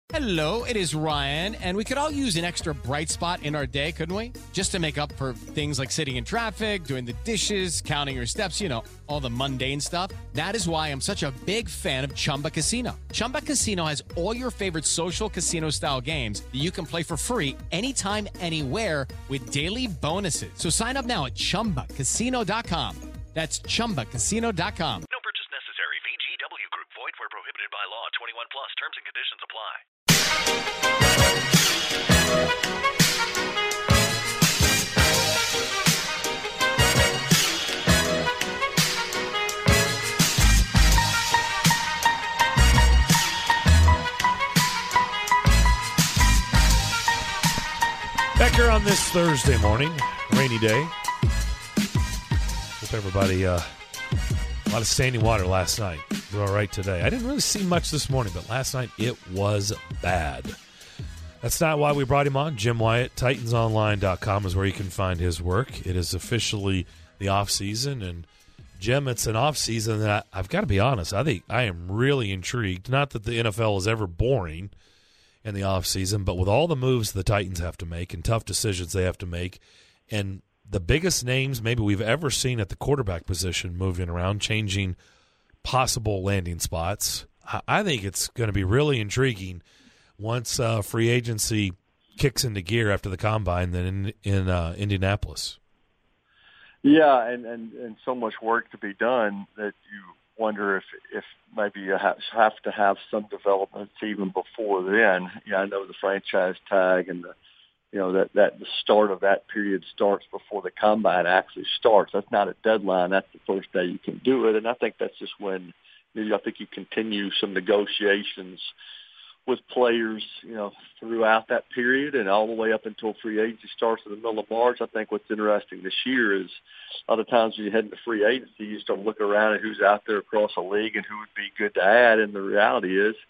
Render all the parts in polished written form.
Hello, it is Ryan, and we could all use an extra bright spot in our day, couldn't we? Just to make up for things like sitting in traffic, doing the dishes, counting your steps, all the mundane stuff. That is why I'm such a big fan of Chumba Casino. Chumba Casino has all your favorite social casino-style games that you can play for free anytime, anywhere with daily bonuses. So sign up now at ChumbaCasino.com. That's ChumbaCasino.com. No purchase necessary. VGW Group. Void where prohibited by law. 21 plus. Terms and conditions apply. Back here on this Thursday morning, rainy day. Hope everybody, a lot of standing water last night. We're all right today. I didn't really see much this morning, but last night it was bad. That's not why we brought him on. Jim Wyatt, TitansOnline.com is where you can find his work. It is officially the off season, and Jim, it's an off season that I've got to be honest. I think I am really intrigued. Not that the NFL is ever boring in the off season, but with all the moves the Titans have to make and tough decisions they have to make, and the biggest names maybe we've ever seen at the quarterback position moving around, changing possible landing spots. I think it's going to be really intriguing once free agency kicks into gear after the combine then in Indianapolis. Yeah, and so much work to be done that you wonder if maybe you have to have some developments even before then. Yeah, I know the franchise tag and that the start of that period starts before the combine actually starts. That's not a deadline. That's the first day you can do it. And I think that's just when I think you continue some negotiations with players, throughout that period and all the way up until free agency starts in the middle of March. I think what's interesting this year is a lot of times when you head into free agency, you start looking around at who's out there across the league and who would be good to add. And the reality is,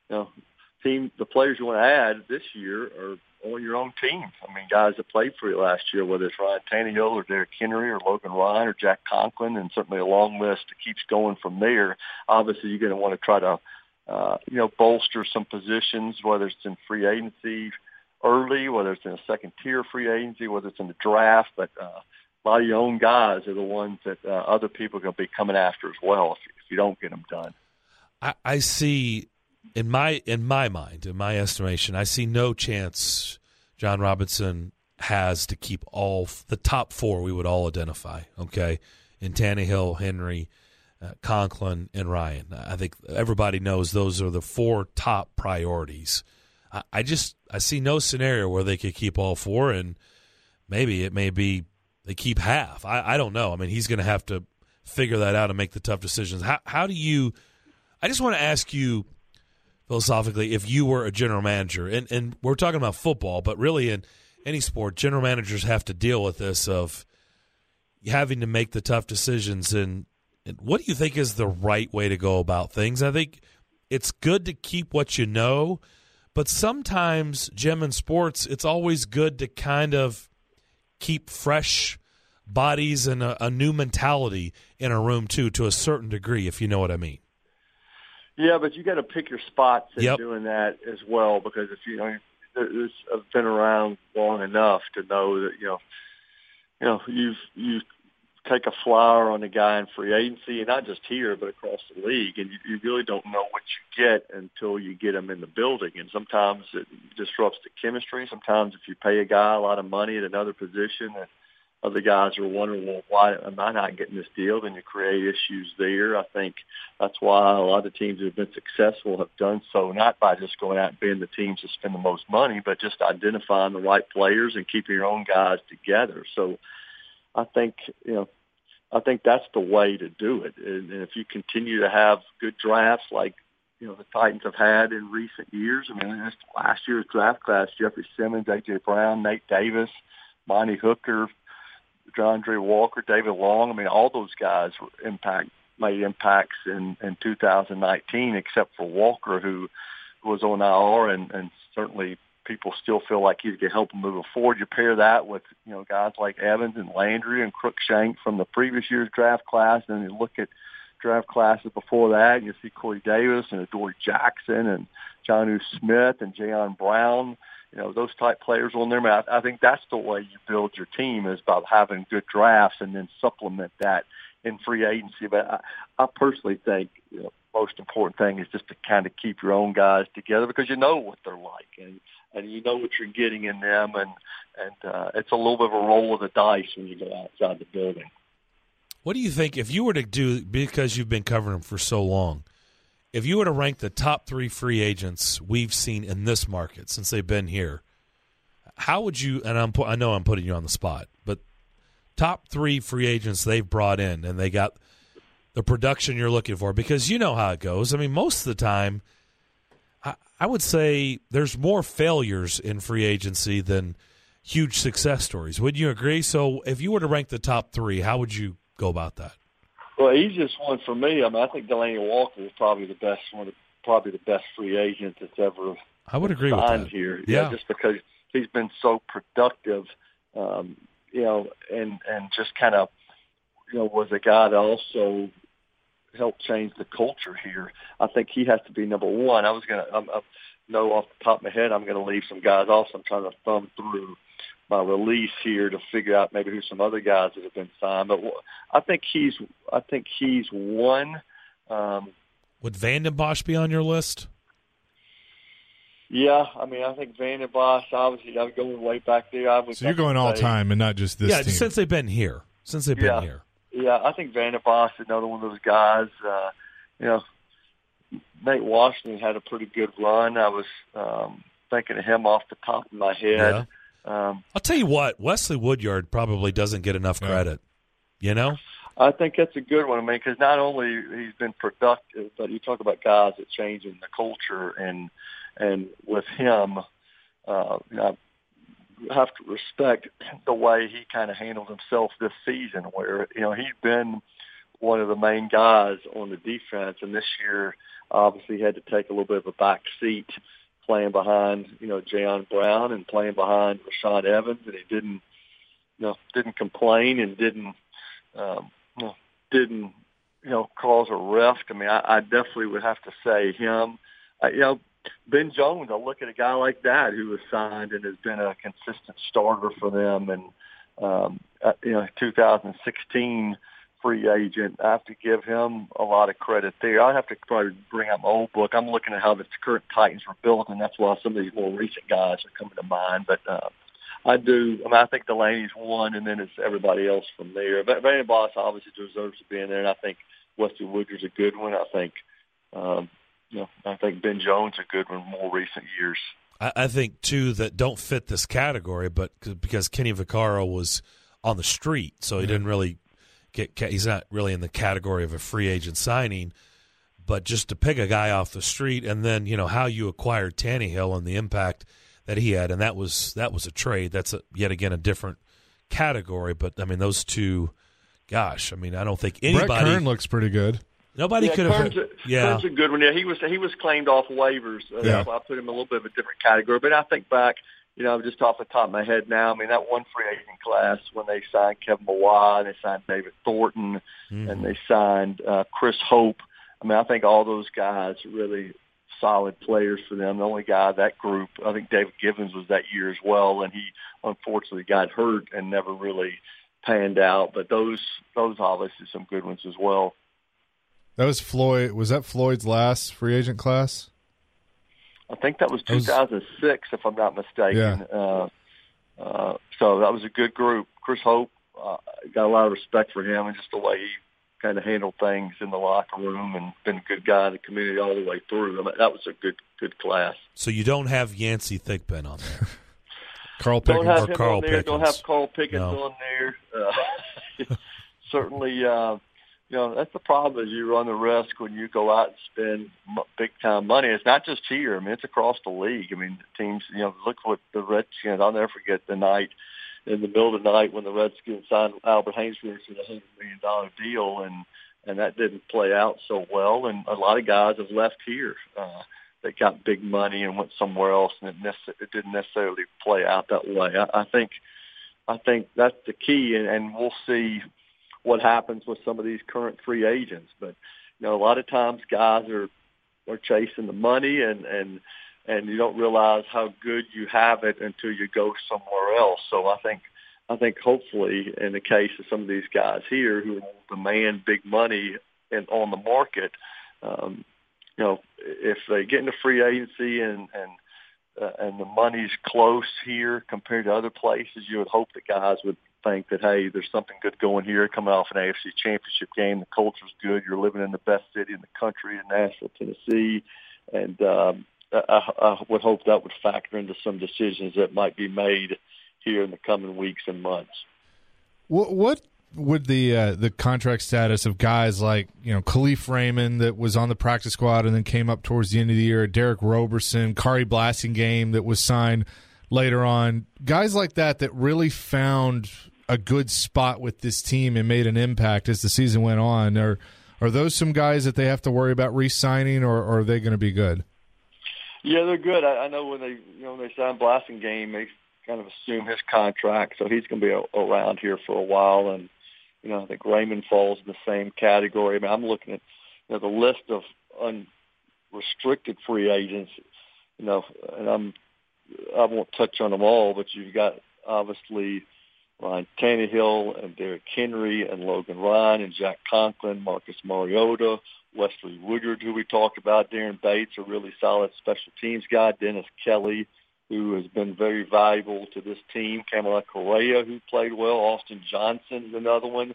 the players you want to add this year are on your own team. I mean, guys that played for you last year, whether it's Ryan Tannehill or Derrick Henry or Logan Ryan or Jack Conklin, and certainly a long list that keeps going from there. Obviously, you're going to want to try to, bolster some positions, whether it's in free agency early, whether it's in a second-tier free agency, whether it's in the draft. But a lot of your own guys are the ones that other people are going to be coming after as well if you don't get them done. I see. In my mind, in my estimation, I see no chance John Robinson has to keep all the top four we would all identify, okay, in Tannehill, Henry, Conklin, and Ryan. I think everybody knows those are the four top priorities. I see no scenario where they could keep all four, and maybe it may be they keep half. I don't know. I mean, he's going to have to figure that out and make the tough decisions. How do you – I just want to ask you – philosophically, if you were a general manager, and we're talking about football, but really in any sport, general managers have to deal with this of having to make the tough decisions. And what do you think is the right way to go about things? I think it's good to keep what you know, but sometimes, Jim, in sports, it's always good to kind of keep fresh bodies and a new mentality in a room, too, to a certain degree, if you know what I mean. Yeah, but you got to pick your spots in doing that as well, because if I've been around long enough to know that you take a flyer on a guy in free agency, and not just here but across the league, and you really don't know what you get until you get him in the building. And sometimes it disrupts the chemistry. Sometimes if you pay a guy a lot of money at another position and other guys are wondering, well, why am I not getting this deal? Then you create issues there. I think that's why a lot of teams that have been successful have done so, not by just going out and being the teams that spend the most money, but just identifying the right players and keeping your own guys together. So I think that's the way to do it. And if you continue to have good drafts like, the Titans have had in recent years, I mean, last year's draft class, Jeffrey Simmons, A.J. Brown, Nate Davis, Monty Hooker, DeAndre Walker, David Long. I mean, all those guys made impacts in 2019, except for Walker, who was on IR, and certainly people still feel like he could help them moving forward. You pair that with, guys like Evans and Landry and Crookshank from the previous year's draft class, and you look at draft classes before that, and you see Corey Davis and Adoree Jackson and Jonnu Smith and Jayon Brown, those type players on there. I think that's the way you build your team, is about having good drafts and then supplement that in free agency. But I personally think most important thing is just to kind of keep your own guys together, because you know what they're like and you know what you're getting in them, and it's a little bit of a roll of the dice when you go outside the building. What do you think if you were to do, because you've been covering them for so long, if you were to rank the top 3 free agents we've seen in this market since they've been here, how would you, and I know I'm putting you on the spot, but top 3 free agents they've brought in and they got the production you're looking for? Because you know how it goes. I mean, most of the time, I would say there's more failures in free agency than huge success stories. Would you agree? So if you were to rank the top 3, how would you go about that? Well, easiest one for me, I think Delanie Walker is probably the best one, probably the best free agent that's ever I would agree with that. Here. Yeah, just because he's been so productive, and just kind of, was a guy that also helped change the culture here. I think he has to be number one. I know off the top of my head, I'm going to leave some guys off. So I'm trying to thumb through my release here to figure out maybe who some other guys that have been signed. But I think he's one. Would Vanden Bosch be on your list? Yeah, I think Vanden Bosch, obviously, I'm going way back there. So you're going all time and not just this team. Yeah, since they've been here. Yeah, I think Vanden Bosch is another one of those guys. Nate Washington had a pretty good run. I was thinking of him off the top of my head. Yeah. I'll tell you what, Wesley Woodyard probably doesn't get enough credit, I think that's a good one. Because not only he's been productive, but you talk about guys that change in the culture, and with him, I have to respect the way he kind of handled himself this season, where, he's been one of the main guys on the defense, and this year obviously he had to take a little bit of a back seat, playing behind, Jayon Brown and playing behind Rashaan Evans, and he didn't complain and didn't cause a rift. I definitely would have to say him. Ben Jones, I look at a guy like that who was signed and has been a consistent starter for them, and 2016 free agent. I have to give him a lot of credit there. I'd have to probably bring up my old book. I'm looking at how the current Titans were built, and that's why some of these more recent guys are coming to mind. But I think Delanie's one, and then it's everybody else from there. But Vanden Bosch obviously deserves to be in there, and I think Wesley Woodyard's a good one. I think Ben Jones is a good one in more recent years. I think, too, that don't fit this category, but because Kenny Vaccaro was on the street, so he didn't really he's not really in the category of a free agent signing, but just to pick a guy off the street, and then, how you acquired Tannehill and the impact that he had, and that was a trade. That's yet again a different category, but, those two, gosh, I don't think anybody. Brett Kern looks pretty good. Nobody could have. Kern's a good one. Yeah, he was claimed off waivers. That's why I put him in a little bit of a different category. But I think back, just off the top of my head now, that one free agent class when they signed Kevin Mawai, they signed David Thornton, and they signed Chris Hope. I think all those guys are really solid players for them. The only guy that group, I think David Givens was that year as well, and he unfortunately got hurt and never really panned out. But those obviously some good ones as well. That was Floyd. Was that Floyd's last free agent class? I think that was 2006, if I'm not mistaken. Yeah. So that was a good group. Chris Hope, got a lot of respect for him and just the way he kind of handled things in the locker room, and been a good guy in the community all the way through. That was a good class. So you don't have Yancey Thigpen on there. Carl Pickens. Don't have him Carl on there. Pickens. Don't have Carl Pickens No. on there. Certainly, that's the problem, is you run the risk when you go out and spend big-time money. It's not just here. It's across the league. Teams, look what the Redskins, I'll never forget the night, in the middle of the night when the Redskins signed Albert Haynesworth to a $100 million deal, and that didn't play out so well. And a lot of guys have left here. They got big money and went somewhere else, and it didn't necessarily play out that way. I think that's the key, and we'll see what happens with some of these current free agents. But, a lot of times guys are are chasing the money, and you don't realize how good you have it until you go somewhere else. So I think hopefully in the case of some of these guys here who demand big money on the market, if they get into free agency and the money's close here compared to other places, you would hope that guys would think that, hey, there's something good going here, coming off an AFC championship game. The culture's good. You're living in the best city in the country, in Nashville, Tennessee. And I would hope that would factor into some decisions that might be made here in the coming weeks and months. What would the contract status of guys like, Khalif Raymond that was on the practice squad and then came up towards the end of the year, Derek Roberson, Kari Blasingame that was signed later on, guys like that really found a good spot with this team and made an impact as the season went on? Are those some guys that they have to worry about re-signing, or are they going to be good? Yeah, they're good. I know when they signed Blasingame, they kind of assume his contract, so he's going to be around here for a while. And I think Raymond falls in the same category. I mean, I'm looking at the list of unrestricted free agents, and I won't touch on them all, but you've got obviously Ryan Tannehill and Derrick Henry and Logan Ryan and Jack Conklin, Marcus Mariota, Wesley Woodyard, who we talked about, Darren Bates, a really solid special teams guy, Dennis Kelly, who has been very valuable to this team, Kamala Correa, who played well, Austin Johnson is another one,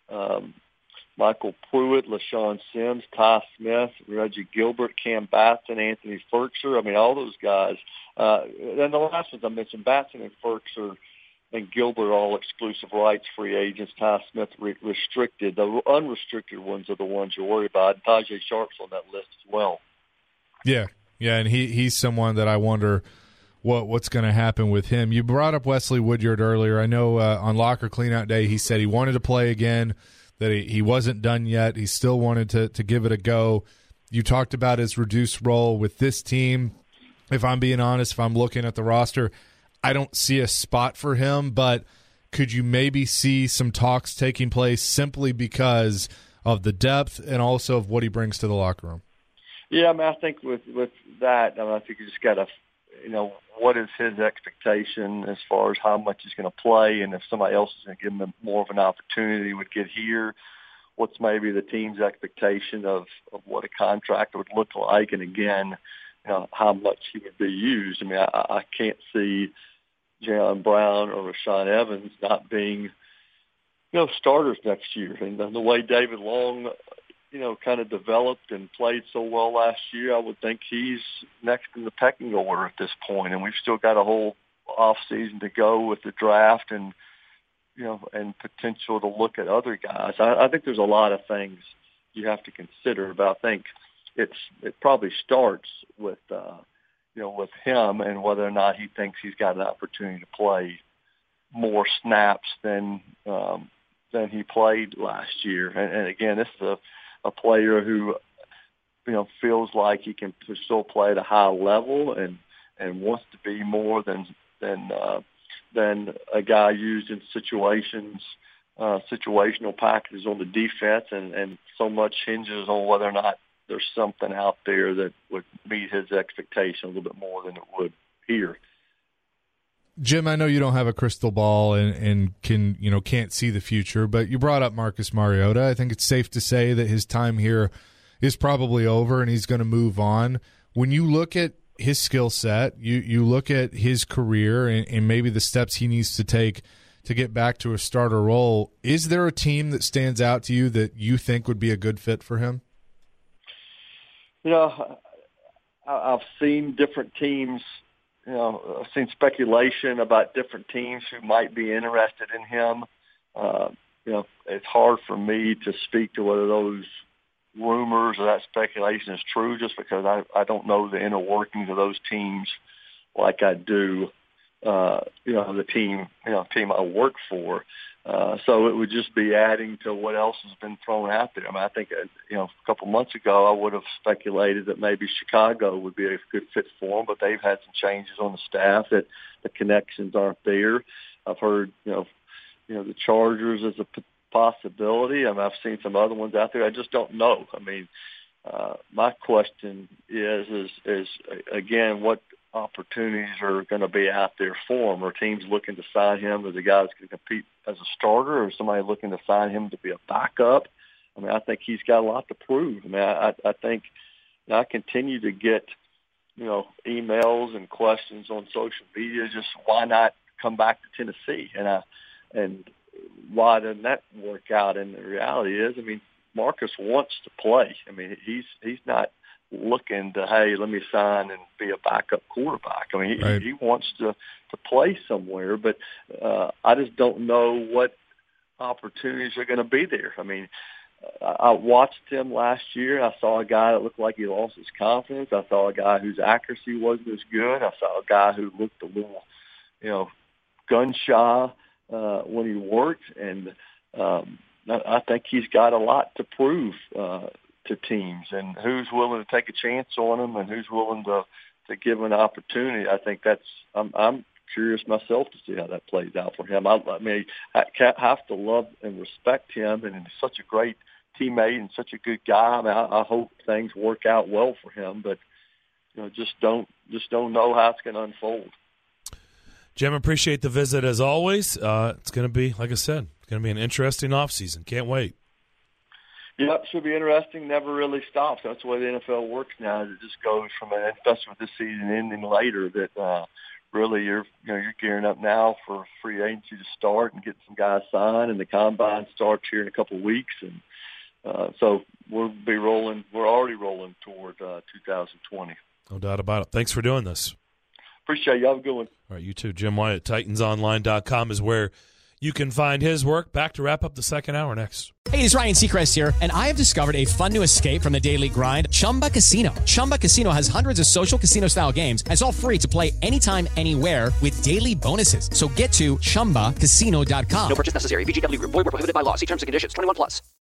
Michael Pruitt, LaShawn Sims, Ty Smith, Reggie Gilbert, Cam Batson, Anthony Ferkser. I mean, all those guys. And the last ones I mentioned, Batson and Ferkser and Gilbert, all exclusive rights free agents. Ty Smith restricted. The unrestricted ones are the ones you worry about. Tajay Sharp's on that list as well. Yeah, and he's someone that I wonder what's going to happen with him. You brought up Wesley Woodyard earlier. I know on Locker Cleanout Day he said he wanted to play again, that he wasn't done yet. He still wanted to give it a go. You talked about his reduced role with this team. If I'm being honest, if I'm looking at the roster, I don't see a spot for him, but could you maybe see some talks taking place simply because of the depth and also of what he brings to the locker room? Yeah, I mean, I think with that, I think you just got to, what is his expectation as far as how much he's going to play, and if somebody else is going to give him more of an opportunity would get here, what's maybe the team's expectation of what a contract would look like, and again, how much he would be used. I mean, I can't see Jaylen Brown or Rashaan Evans not being, starters next year. And the way David Long, kind of developed and played so well last year, I would think he's next in the pecking order at this point. And we've still got a whole off season to go with the draft and, and potential to look at other guys. I think there's a lot of things you have to consider, but I think it probably starts with, with him and whether or not he thinks he's got an opportunity to play more snaps than he played last year. And again, this is a player who, feels like he can still play at a high level and wants to be more than a guy used in situational packages on the defense, and so much hinges on whether or not there's something out there that would meet his expectation a little bit more than it would here. Jim, I know you don't have a crystal ball and can't see the future, but you brought up Marcus Mariota. I think it's safe to say that his time here is probably over and he's going to move on. When you look at his skill set, you look at his career and maybe the steps he needs to take to get back to a starter role, is there a team that stands out to you that you think would be a good fit for him? I've seen different teams. I've seen speculation about different teams who might be interested in him. It's hard for me to speak to whether those rumors or that speculation is true, just because I don't know the inner workings of those teams like I do, the team I work for. So it would just be adding to what else has been thrown out there. I mean, I think, a couple months ago, I would have speculated that maybe Chicago would be a good fit for them, but they've had some changes on the staff that the connections aren't there. I've heard, the Chargers is a possibility. I mean, I've seen some other ones out there. I just don't know. I mean, my question is again, what opportunities are going to be out there for him? Are teams looking to sign him as a guy that's going to compete as a starter, or somebody looking to sign him to be a backup? I mean, I think he's got a lot to prove. I mean, I think I continue to get, emails and questions on social media. Just why not come back to Tennessee? And why doesn't that work out? And the reality is, I mean, Marcus wants to play. I mean, he's not looking to, hey, let me sign and be a backup quarterback. I mean, he wants to play somewhere, but I just don't know what opportunities are going to be there. I mean, I watched him last year. I saw a guy that looked like he lost his confidence. I saw a guy whose accuracy wasn't as good. I saw a guy who looked a little, gun shy when he worked, and I think he's got a lot to prove to teams, and who's willing to take a chance on him and who's willing to give an opportunity. I think I'm curious myself to see how that plays out for him. I have to love and respect him, and he's such a great teammate and such a good guy. I mean, I hope things work out well for him, but just don't know how it's going to unfold. Jim, appreciate the visit as always. It's going to be, like I said, it's going to be an interesting offseason. Can't wait. Yep, should be interesting. Never really stops. That's the way the NFL works now. It just goes from an especially with this season ending later. That really you're gearing up now for free agency to start and get some guys signed, and the combine starts here in a couple of weeks, and so we'll be rolling. We're already rolling toward 2020. No doubt about it. Thanks for doing this. Appreciate you. Have a good one. All right, you too. Jim Wyatt, TitansOnline.com is where you can find his work. Back to wrap up the second hour next. Hey, it's Ryan Seacrest here, and I have discovered a fun new escape from the daily grind, Chumba Casino. Chumba Casino has hundreds of social casino-style games, and it's all free to play anytime, anywhere with daily bonuses. So get to ChumbaCasino.com. No purchase necessary. VGW Group. Void where prohibited by law. See terms and conditions. 21+.